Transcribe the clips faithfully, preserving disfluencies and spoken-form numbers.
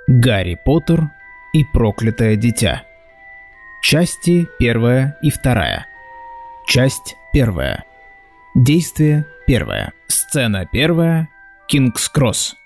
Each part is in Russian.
Гарри Поттер и проклятое дитя. Части первая и вторая. Часть первая. Действие первое. Сцена первая. Кингс-Кросс.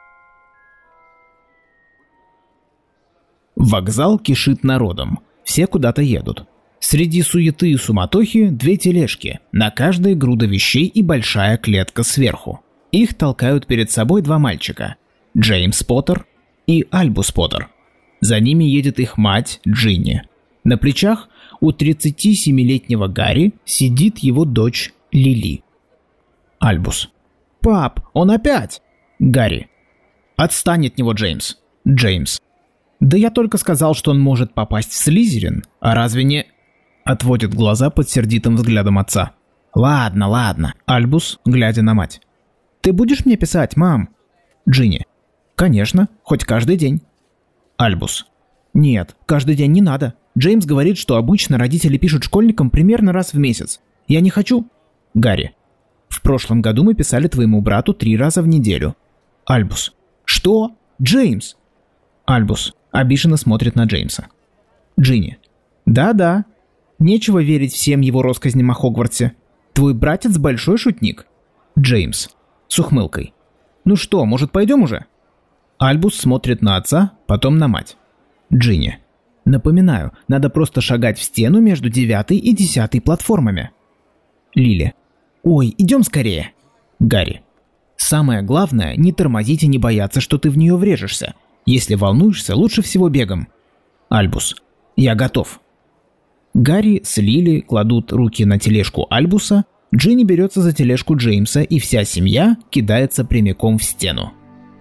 Вокзал кишит народом. Все куда-то едут. Среди суеты и суматохи две тележки, на каждой груда вещей и большая клетка сверху. Их толкают перед собой два мальчика. Джеймс Поттер и Альбус Поттер. За ними едет их мать Джинни. На плечах у тридцатисемилетнего Гарри сидит его дочь Лили. Альбус. «Пап, он опять!» Гарри. «Отстань от него, Джеймс!» Джеймс. «Да я только сказал, что он может попасть в Слизерин, а разве не...» Отводит глаза под сердитым взглядом отца. «Ладно, ладно». Альбус, глядя на мать. «Ты будешь мне писать, мам?» Джинни. «Конечно, хоть каждый день». Альбус. «Нет, каждый день не надо. Джеймс говорит, что обычно родители пишут школьникам примерно раз в месяц. Я не хочу». Гарри. «В прошлом году мы писали твоему брату три раза в неделю». Альбус. «Что? Джеймс?» Альбус обиженно смотрит на Джеймса. Джинни. «Да-да. Нечего верить всем его россказням о Хогвартсе. Твой братец большой шутник». Джеймс с ухмылкой. «Ну что, может, пойдем уже?» Альбус смотрит на отца, потом на мать. Джинни. «Напоминаю, надо просто шагать в стену между девятой и десятой платформами». Лили. «Ой, идем скорее». Гарри. «Самое главное, не тормозить и не бояться, что ты в нее врежешься. Если волнуешься, лучше всего бегом». Альбус. «Я готов». Гарри с Лили кладут руки на тележку Альбуса, Джинни берется за тележку Джеймса, и вся семья кидается прямиком в стену.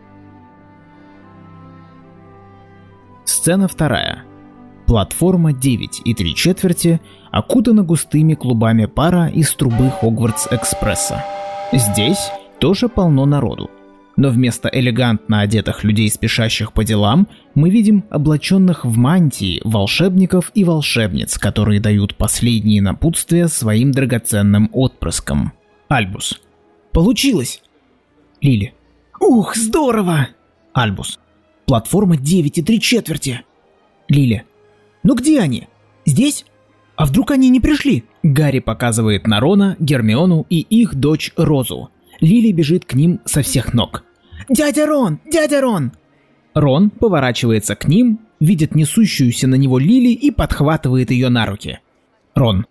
Сцена вторая. Платформа девять и три четверти окутана густыми клубами пара из трубы Хогвартс-экспресса. Здесь тоже полно народу. Но вместо элегантно одетых людей, спешащих по делам, мы видим облаченных в мантии волшебников и волшебниц, которые дают последние напутствия своим драгоценным отпрыскам. Альбус. «Получилось!» Лили. «Ух, здорово!» Альбус. «Платформа девять и три четверти!» Лили. «Ну где они? Здесь? А вдруг они не пришли?» Гарри показывает на Рона, Гермиону и их дочь Розу. Лили бежит к ним со всех ног. «Дядя Рон! Дядя Рон!» Рон поворачивается к ним, видит несущуюся на него Лили и подхватывает ее на руки. Рон.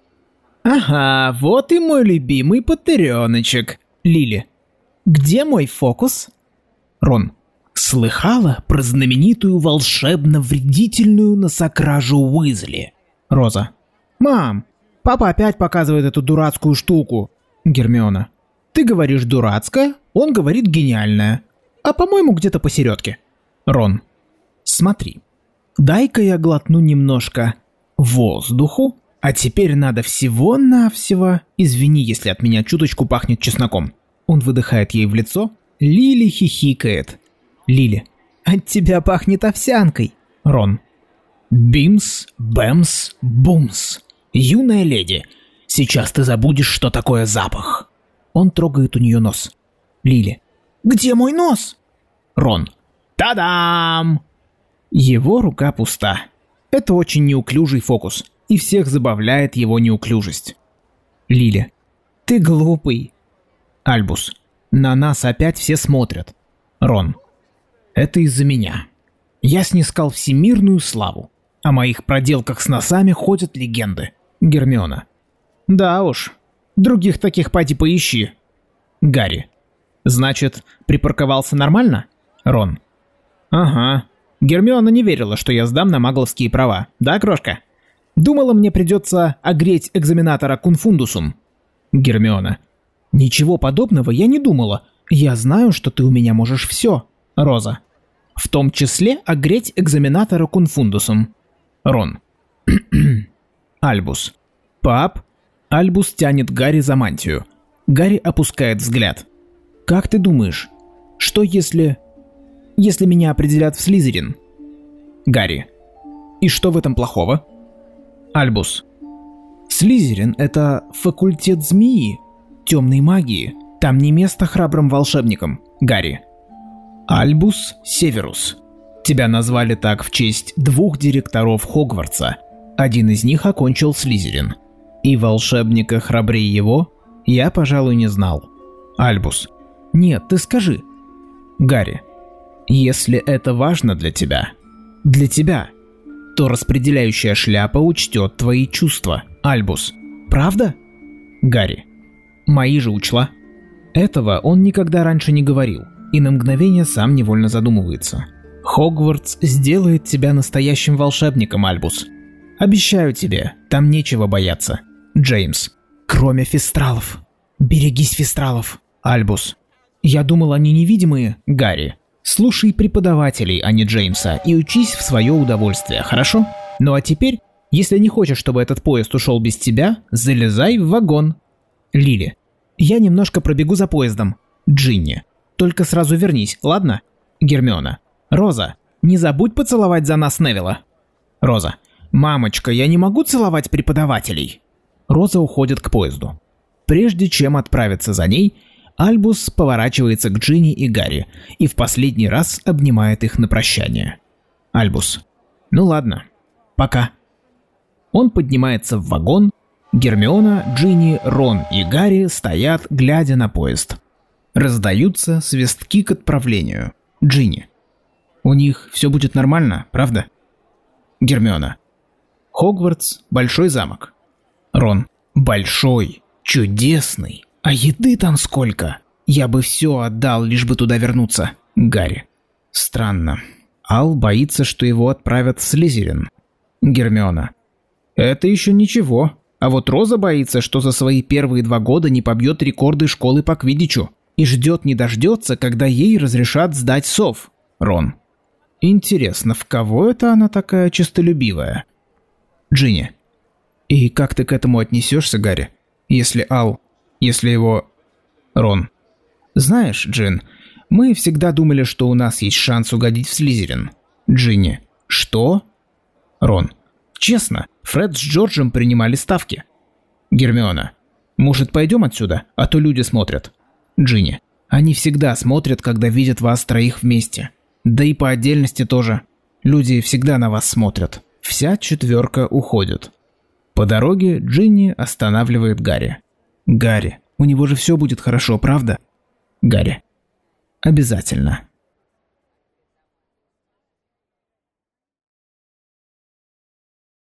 «Ага, вот и мой любимый Поттерёночек!» Лили. «Где мой фокус?» Рон. «Слыхала про знаменитую волшебно-вредительную носокражу Уизли?» Роза. «Мам, папа опять показывает эту дурацкую штуку». Гермиона. «Ты говоришь дурацкая, он говорит гениальная. А по-моему, где-то посередке». Рон. «Смотри, дай-ка я глотну немножко воздуху, а теперь надо всего-навсего... Извини, если от меня чуточку пахнет чесноком». Он выдыхает ей в лицо. Лили хихикает. Лили. «От тебя пахнет овсянкой». Рон. «Бимс, бэмс, бумс. Юная леди, сейчас ты забудешь, что такое запах». Он трогает у нее нос. Лили. «Где мой нос?» Рон. «Та-дам!» Его рука пуста. Это очень неуклюжий фокус, и всех забавляет его неуклюжесть. Лили. «Ты глупый». Альбус. «На нас опять все смотрят». Рон. «Это из-за меня. Я снискал всемирную славу. О моих проделках с носами ходят легенды». Гермиона. «Да уж. Других таких поди поищи». Гарри. «Значит, припарковался нормально?» Рон. «Ага. Гермиона не верила, что я сдам на магловские права. Да, крошка? Думала, мне придется огреть экзаменатора кунфундусум». Гермиона. «Ничего подобного я не думала. Я знаю, что ты у меня можешь все». Роза. «В том числе огреть экзаменатора кунфундусом». Рон. Альбус. «Пап?» Альбус тянет Гарри за мантию. Гарри опускает взгляд. «Как ты думаешь, что если... если меня определят в Слизерин?» Гарри. «И что в этом плохого?» Альбус. «Слизерин — это факультет змеи, темной магии. Там не место храбрым волшебникам». Гарри. «Альбус Северус. Тебя назвали так в честь двух директоров Хогвартса. Один из них окончил Слизерин. И волшебника храбрее его я, пожалуй, не знал. Альбус. Нет, ты скажи. Гарри. Если это важно для тебя, для тебя, то распределяющая шляпа учтет твои чувства. Альбус. Правда? Гарри. Мои же учла. Этого он никогда раньше не говорил, и на мгновение сам невольно задумывается. Хогвартс сделает тебя настоящим волшебником, Альбус. Обещаю тебе, там нечего бояться. Джеймс. Кроме фистралов. Берегись фистралов. Альбус. Я думал, они невидимые. Гарри. Слушай преподавателей, а не Джеймса, и учись в свое удовольствие, хорошо? Ну а теперь, если не хочешь, чтобы этот поезд ушел без тебя, залезай в вагон. Лили. Я немножко пробегу за поездом. Джинни. Только сразу вернись, ладно? Гермиона. Роза, не забудь поцеловать за нас Невилла. Роза. Мамочка, я не могу целовать преподавателей. Роза уходит к поезду. Прежде чем отправиться за ней, Альбус поворачивается к Джинни и Гарри и в последний раз обнимает их на прощание. Альбус. Ну ладно, пока. Он поднимается в вагон. Гермиона, Джинни, Рон и Гарри стоят, глядя на поезд. Раздаются свистки к отправлению. Джинни. У них все будет нормально, правда? Гермиона. Хогвартс – большой замок. Рон. Большой, чудесный. А еды там сколько? Я бы все отдал, лишь бы туда вернуться. Гарри. Странно. Ал боится, что его отправят в Слизерин. Гермиона. Это еще ничего. А вот Роза боится, что за свои первые два года не побьет рекорды школы по квиддичу. И ждет не дождется, когда ей разрешат сдать сов. Рон. Интересно, в кого это она такая честолюбивая? Джинни. И как ты к этому отнесешься, Гарри? Если Ал... Если его... Рон. Знаешь, Джин, мы всегда думали, что у нас есть шанс угодить в Слизерин. Джинни. Что? Рон. Честно, Фред с Джорджем принимали ставки. Гермиона. Может, пойдем отсюда, а то люди смотрят. Джинни. Они всегда смотрят, когда видят вас троих вместе. Да и по отдельности тоже. Люди всегда на вас смотрят. Вся четверка уходит. По дороге Джинни останавливает Гарри. Гарри, у него же все будет хорошо, правда? Гарри. Обязательно.